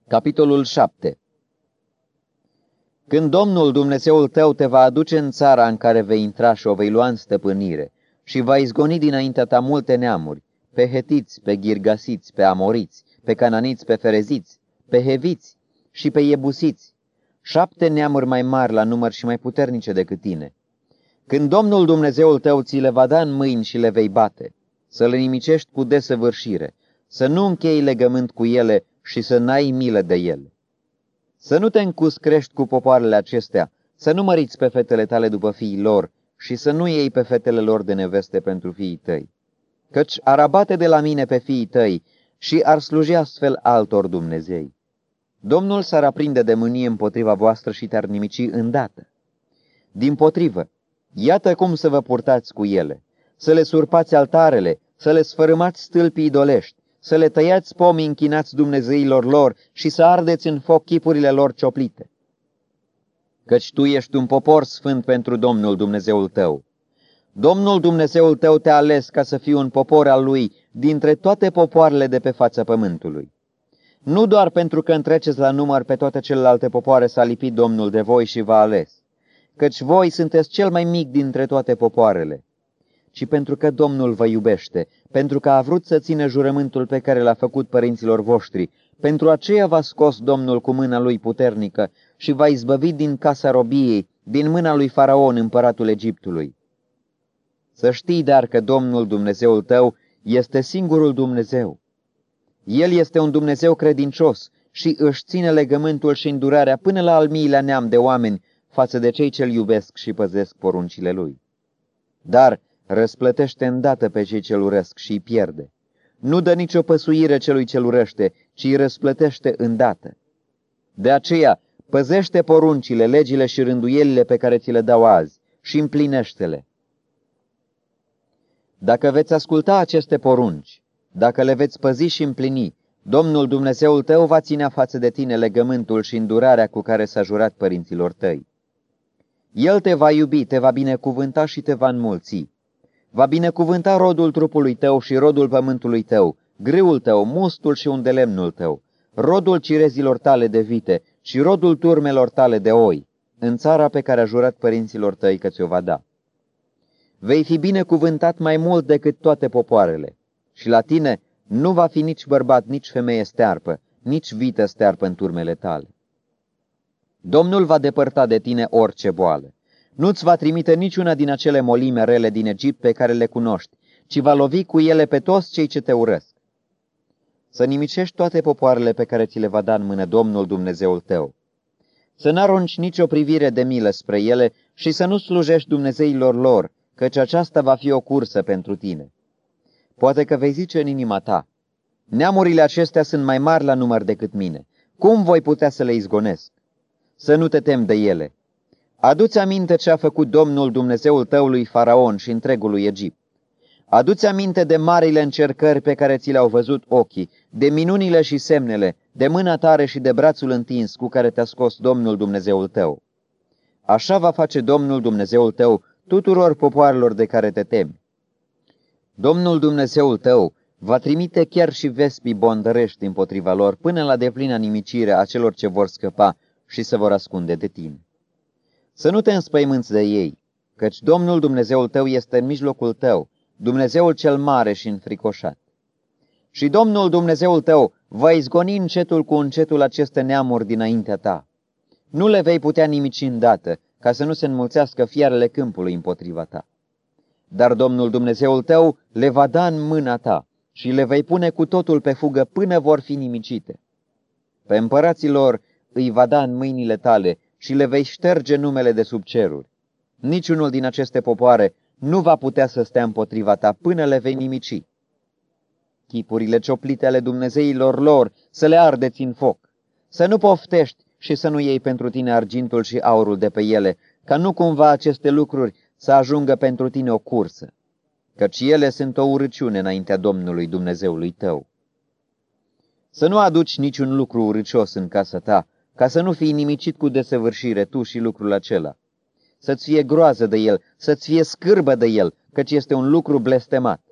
Capitolul 7. Când Domnul Dumnezeul tău te va aduce în țara în care vei intra și o vei lua în stăpânire și va izgoni dinaintea ta multe neamuri, pe hetiți, pe ghirgasiți, pe amoriți, pe cananiți, pe fereziți, pe heviți și pe iebusiți, 7 neamuri mai mari la număr și mai puternice decât tine. Când Domnul Dumnezeul tău ți le va da în mâini și le vei bate, să le nimicești cu desăvârșire, să nu închei legământ cu ele și să n-ai milă de ele. Să nu te încuscrești cu popoarele acestea, să nu măriți pe fetele tale după fiii lor și să nu iei pe fetele lor de neveste pentru fiii tăi, căci ar abate de la mine pe fiii tăi și ar sluji astfel altor dumnezei. Domnul s-ar aprinde de mânie împotriva voastră și te-ar nimici îndată. Dimpotrivă, iată cum să vă purtați cu ele, să le surpați altarele, să le sfărâmați stâlpii idolești, să le tăiați pomii închinați dumnezeilor lor și să ardeți în foc chipurile lor cioplite. Căci tu ești un popor sfânt pentru Domnul Dumnezeul tău. Domnul Dumnezeul tău te-a ales ca să fii un popor al lui dintre toate popoarele de pe fața pământului. Nu doar pentru că întreceți la număr pe toate celelalte popoare s-a lipit Domnul de voi și v-a ales, căci voi sunteți cel mai mic dintre toate popoarele, ci pentru că Domnul vă iubește, pentru că a vrut să țină jurământul pe care l-a făcut părinților voștri. Pentru aceea v-a scos Domnul cu mâna lui puternică și v-a izbăvit din casa robiei, din mâna lui Faraon, împăratul Egiptului. Să știi, dar, că Domnul Dumnezeul tău este singurul Dumnezeu. El este un Dumnezeu credincios și își ține legământul și îndurarea până la al miilea neam de oameni față de cei ce-L iubesc și păzesc poruncile Lui. Dar răsplătește îndată pe cei ce-L urăsc și îi pierde. Nu dă nicio păsuire celui ce-L urăște, ci îi răsplătește îndată. De aceea, păzește poruncile, legile și rânduielile pe care ți le dau azi și împlinește-le. Dacă veți asculta aceste porunci, dacă le veți păzi și împlini, Domnul Dumnezeul tău va ținea față de tine legământul și îndurarea cu care s-a jurat părinților tăi. El te va iubi, te va binecuvânta și te va înmulți. Va binecuvânta rodul trupului tău și rodul pământului tău, grâul tău, mustul și undelemnul tău, rodul cirezilor tale de vite și rodul turmelor tale de oi, în țara pe care a jurat părinților tăi că ți-o va da. Vei fi binecuvântat mai mult decât toate popoarele și la tine nu va fi nici bărbat, nici femeie stearpă, nici vită stearpă în turmele tale. Domnul va depărta de tine orice boală. Nu-ți va trimite niciuna din acele molime rele din Egipt pe care le cunoști, ci va lovi cu ele pe toți cei ce te urăsc. Să nimicești toate popoarele pe care ți le va da în mână Domnul Dumnezeul tău. Să n-arunci nicio privire de milă spre ele și să nu slujești dumnezeilor lor, căci aceasta va fi o cursă pentru tine. Poate că vei zice în inima ta, neamurile acestea sunt mai mari la număr decât mine. Cum voi putea să le izgonesc? Să nu te temi de ele. Adu-ți aminte ce a făcut Domnul Dumnezeul tău lui Faraon și întregului Egipt. Adu-ți aminte de marile încercări pe care ți le-au văzut ochii, de minunile și semnele, de mâna tare și de brațul întins cu care te-a scos Domnul Dumnezeul tău. Așa va face Domnul Dumnezeul tău tuturor popoarelor de care te temi. Domnul Dumnezeul tău va trimite chiar și vespii bondărești împotriva lor până la deplină nimicire a celor ce vor scăpa și se vor ascunde de tine. Să nu te înspăimânți de ei, căci Domnul Dumnezeul tău este în mijlocul tău, Dumnezeul cel mare și înfricoșat. Și Domnul Dumnezeul tău va izgoni încetul cu încetul aceste neamuri dinaintea ta. Nu le vei putea nimici îndată, ca să nu se înmulțească fiarele câmpului împotriva ta. Dar Domnul Dumnezeul tău le va da în mâna ta și le vei pune cu totul pe fugă până vor fi nimicite. Pe împărații lor îi va da în mâinile tale și le vei șterge numele de sub ceruri. Niciunul din aceste popoare nu va putea să stea împotriva ta până le vei nimici. Chipurile cioplite ale dumnezeilor lor să le ardeți în foc. Să nu poftești și să nu iei pentru tine argintul și aurul de pe ele, ca nu cumva aceste lucruri să ajungă pentru tine o cursă, căci ele sunt o urăciune înaintea Domnului Dumnezeului tău. Să nu aduci niciun lucru urâcios în casa ta, ca să nu fii nimicit cu desăvârșire tu și lucrul acela. Să-ți fie groază de el, să-ți fie scârbă de el, căci este un lucru blestemat.